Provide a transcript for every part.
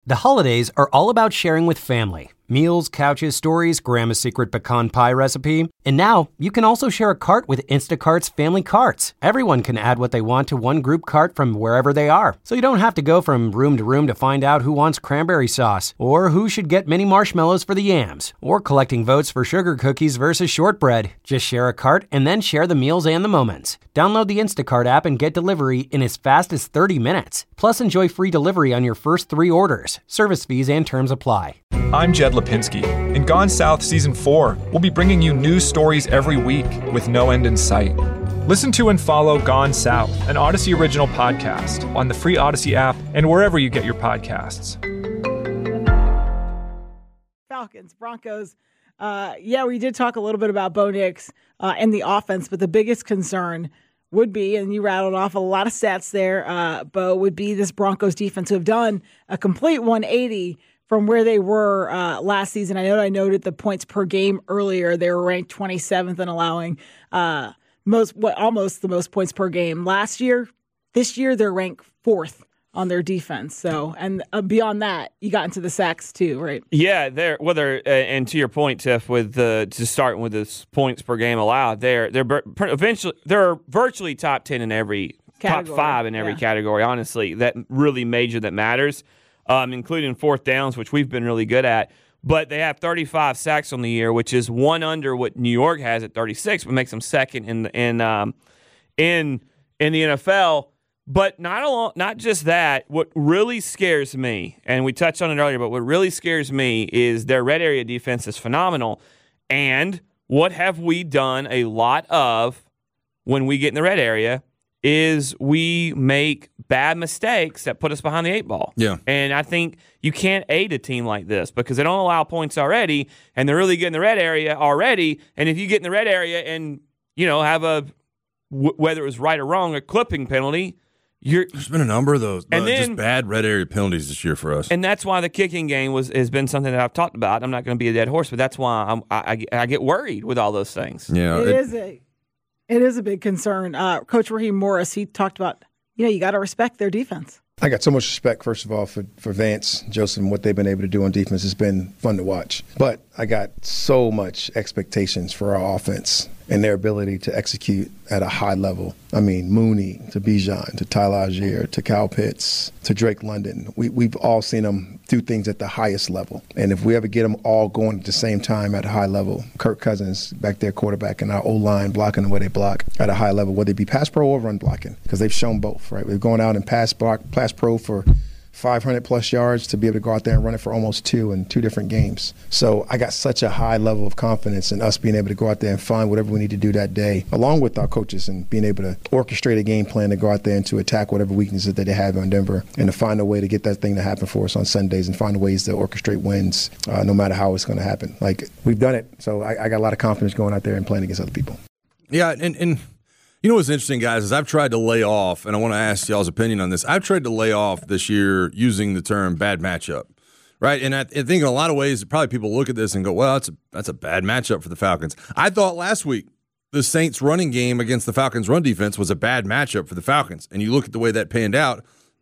The holidays are all about sharing with family. Meals, couches, stories, Grandma's secret pecan pie recipe. And now, you can also share a cart with Instacart's Family Carts. Everyone can add what they want to one group cart from wherever they are. So you don't have to go from room to find out who wants cranberry sauce, or who should get mini marshmallows for the yams, or collecting votes for sugar cookies versus shortbread. Just share a cart and then share the meals and the moments. Download the Instacart app and get delivery in as fast as 30 minutes. Plus, enjoy free delivery on your first 3 orders. Service fees and terms apply. I'm Jed Lipinski. In Gone South Season 4, we'll be bringing you news stories every week with no end in sight. Listen to and follow Gone South, an Odyssey original podcast, on the free Odyssey app and wherever you get your podcasts. Falcons, Broncos. We did talk a little bit about Bo Nix and the offense, but the biggest concern would be, and you rattled off a lot of stats there, Bo, would be this Broncos defense, who have done a complete 180 from where they were last season. I noted the points per game earlier. They were ranked 27th in allowing almost the most points per game last year. This year, they're ranked 4th on their defense. So, and beyond that, you got into the sacks too, right? Yeah, and to your point, Tiff, with just starting with this points per game allowed, they're virtually top 10 in every category. Top 5 in every category. Honestly, that really major that matters. Including fourth downs, which we've been really good at. But they have 35 sacks on the year, which is one under what New York has at 36, but makes them second in the NFL. But not just that. What really scares me, and we touched on it earlier, but what really scares me is their red area defense is phenomenal. And what have we done a lot of when we get in the red area is we make bad mistakes that put us behind the 8 ball. Yeah. And I think you can't aid a team like this because they don't allow points already, and they're really good in the red area already. And if you get in the red area and, have whether it was right or wrong, a clipping penalty, there's been a number of those. And then, just bad red area penalties this year for us. And that's why the kicking game has been something that I've talked about. I'm not going to be a dead horse, but that's why I get worried with all those things. Yeah. It is a big concern. Coach Raheem Morris, he talked about, you got to respect their defense. I got so much respect, first of all, for Vance, Joseph, and what they've been able to do on defense. It's been fun to watch. But I got so much expectations for our offense and their ability to execute at a high level. I mean, Mooney to Bijan to Tyler Algier to Kyle Pitts to Drake London. We've all seen them do things at the highest level. And if we ever get them all going at the same time at a high level, Kirk Cousins back there quarterback and our O-line blocking the way they block at a high level, whether it be pass pro or run blocking, because they've shown both, right? We're going out and pass pro for 500-plus yards to be able to go out there and run it for almost 2 in 2 different games. So I got such a high level of confidence in us being able to go out there and find whatever we need to do that day, along with our coaches, and being able to orchestrate a game plan to go out there and to attack whatever weaknesses that they have on Denver and to find a way to get that thing to happen for us on Sundays and find ways to orchestrate wins no matter how it's going to happen. Like, we've done it. So I got a lot of confidence going out there and playing against other people. Yeah, and you know what's interesting, guys, is I've tried to lay off, and I want to ask y'all's opinion on this. I've tried to lay off this year using the term bad matchup, right? And I think in a lot of ways, probably people look at this and go, well, that's a bad matchup for the Falcons. I thought last week the Saints running game against the Falcons run defense was a bad matchup for the Falcons. And you look at the way that panned out,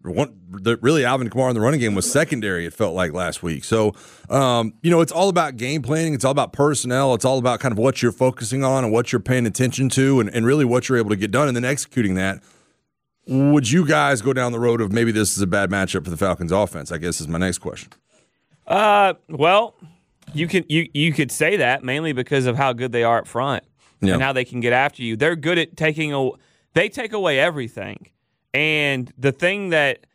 really Alvin Kamara in the running game was secondary, it felt like, last week. So, it's all about game planning. It's all about personnel. It's all about kind of what you're focusing on and what you're paying attention to and really what you're able to get done and then executing that. Would you guys go down the road of maybe this is a bad matchup for the Falcons offense, I guess is my next question. Well, you could say that mainly because of how good they are up front and how they can get after you. They're good at they take away everything. And the thing that,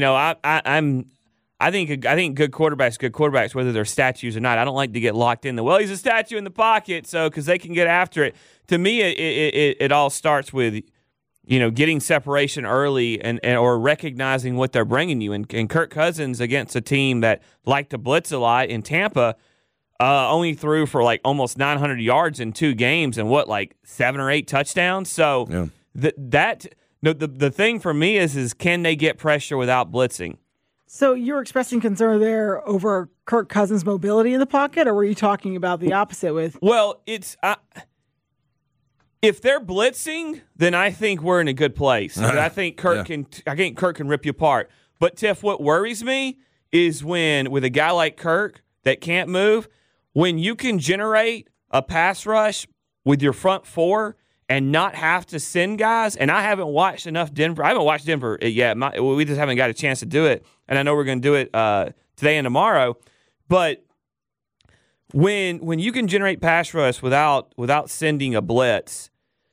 I think good quarterbacks, whether they're statues or not. I don't like to get locked in he's a statue in the pocket, so because they can get after it. To me, it all starts with, getting separation early or recognizing what they're bringing you. And Kirk Cousins against a team that liked to blitz a lot in Tampa only threw for like almost 900 yards in 2 games and 7 or 8 touchdowns. So the thing for me is can they get pressure without blitzing? So you're expressing concern there over Kirk Cousins' mobility in the pocket, or were you talking about the opposite with? Well, it's if they're blitzing, then I think we're in a good place. I think Kirk can rip you apart. But Tiff, what worries me is when, with a guy like Kirk that can't move, when you can generate a pass rush with your front four and not have to send guys. And I haven't watched enough Denver. I haven't watched Denver yet. We just haven't got a chance to do it. And I know we're going to do it today and tomorrow. But when you can generate pass rush without sending a blitz,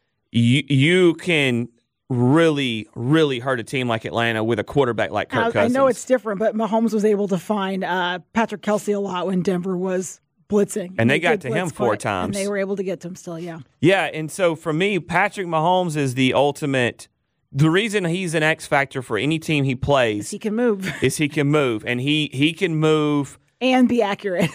you can really, really hurt a team like Atlanta with a quarterback like Kirk Cousins. I know it's different, but Mahomes was able to find Patrick Kelce a lot when Denver was blitzing. And they got to him 4 times. And they were able to get to him still, yeah. Yeah, and so for me, Patrick Mahomes is the ultimate. The reason he's an X factor for any team he plays he can move. And he can move. And be accurate.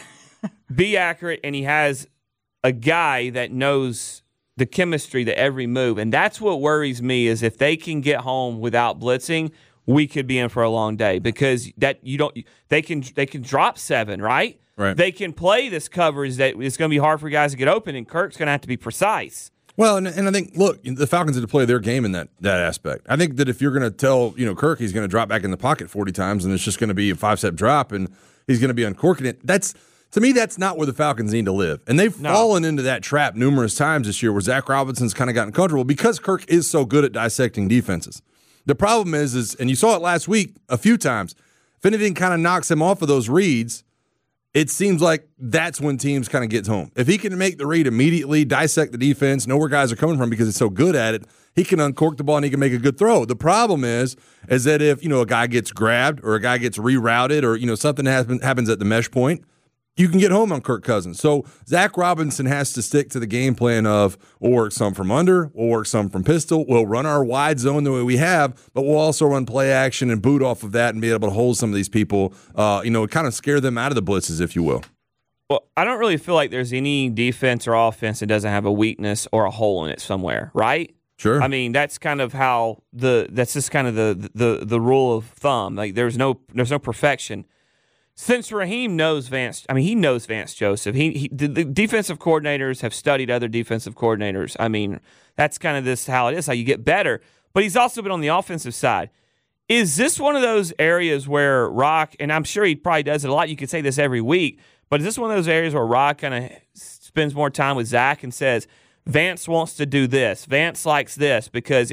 And he has a guy that knows the chemistry to every move. And that's what worries me is if they can get home without blitzing, we could be in for a long day because they can drop 7, right? Right. They can play this coverage that it's going to be hard for guys to get open, and Kirk's going to have to be precise. Well, and I think, look, the Falcons had to play their game in that aspect. I think that if you're going to tell, Kirk he's going to drop back in the pocket 40 times and it's just going to be a 5-step drop and he's going to be uncorking it, to me, that's not where the Falcons need to live. And they've fallen into that trap numerous times this year where Zach Robinson's kind of gotten comfortable because Kirk is so good at dissecting defenses. The problem is, and you saw it last week a few times, if anything kind of knocks him off of those reads, it seems like that's when teams kind of gets home. If he can make the read immediately, dissect the defense, know where guys are coming from because he's so good at it, he can uncork the ball and he can make a good throw. The problem is that if, a guy gets grabbed or a guy gets rerouted or, something happens at the mesh point, you can get home on Kirk Cousins. So Zach Robinson has to stick to the game plan of we'll work some from under, we'll work some from pistol, we'll run our wide zone the way we have, but we'll also run play action and boot off of that and be able to hold some of these people, kind of scare them out of the blitzes, if you will. Well, I don't really feel like there's any defense or offense that doesn't have a weakness or a hole in it somewhere, right? Sure. I mean, that's kind of how that's just kind of the rule of thumb. Like there's no perfection. Since Raheem knows Vance, he knows Vance Joseph. The defensive coordinators have studied other defensive coordinators. I mean, that's kind of how it is, how you get better. But he's also been on the offensive side. Is this one of those areas where Rock, and I'm sure he probably does it a lot, you could say this every week, but is this one of those areas where Rock kind of spends more time with Zach and says, Vance wants to do this, Vance likes this, because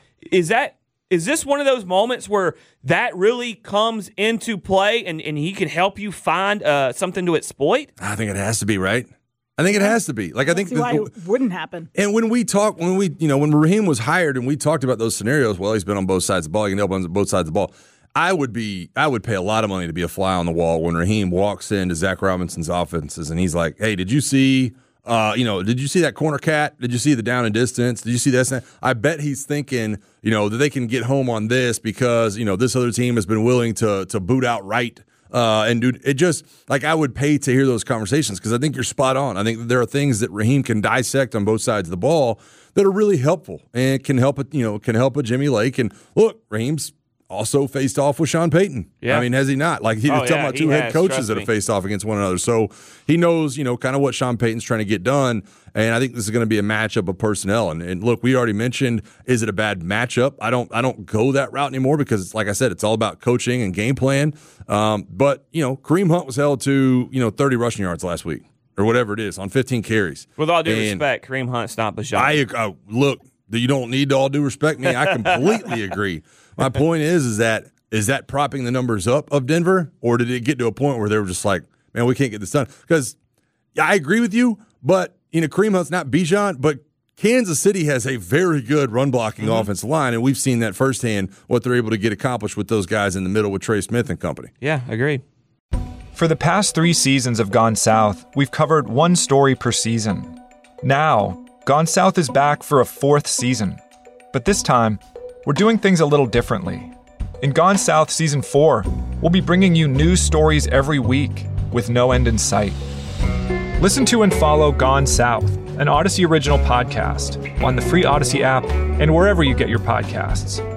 is this one of those moments where that really comes into play and he can help you find something to exploit? I think it has to be, right? I think it has to be. Like I think why it wouldn't happen. And when Raheem was hired and we talked about those scenarios, well, he's been on both sides of the ball. He can help on both sides of the ball. I would pay a lot of money to be a fly on the wall when Raheem walks into Zach Robinson's offenses and he's like, "Hey, did you see that corner cat? Did you see the down and distance? Did you see this?" I bet he's thinking, that they can get home on this because, this other team has been willing to boot out right. And dude, it just like I would pay to hear those conversations because I think you're spot on. I think that there are things that Raheem can dissect on both sides of the ball that are really helpful and can help a Jimmy Lake. And look, Raheem's also faced off with Sean Payton. Yeah. Has he not? Like, talking about two head coaches that have faced off against one another. So he knows, kind of what Sean Payton's trying to get done. And I think this is going to be a matchup of personnel. And look, we already mentioned, is it a bad matchup? I don't go that route anymore because, like I said, it's all about coaching and game plan. But Kareem Hunt was held to 30 rushing yards last week or whatever it is on 15 carries. With all due respect, Kareem Hunt's not Bijan. Look, you don't need to all due respect me. I completely agree. My point is that propping the numbers up of Denver, or did it get to a point where they were just like, man, we can't get this done? Because I agree with you, but Kareem Hunt's not Bijan, but Kansas City has a very good run blocking offensive line, and we've seen that firsthand what they're able to get accomplished with those guys in the middle with Trey Smith and company. Yeah, agreed. For the past 3 seasons of Gone South, we've covered one story per season. Now, Gone South is back for a 4th season, but this time, we're doing things a little differently. In Gone South Season 4, we'll be bringing you new stories every week with no end in sight. Listen to and follow Gone South, an Odyssey original podcast, on the free Odyssey app and wherever you get your podcasts.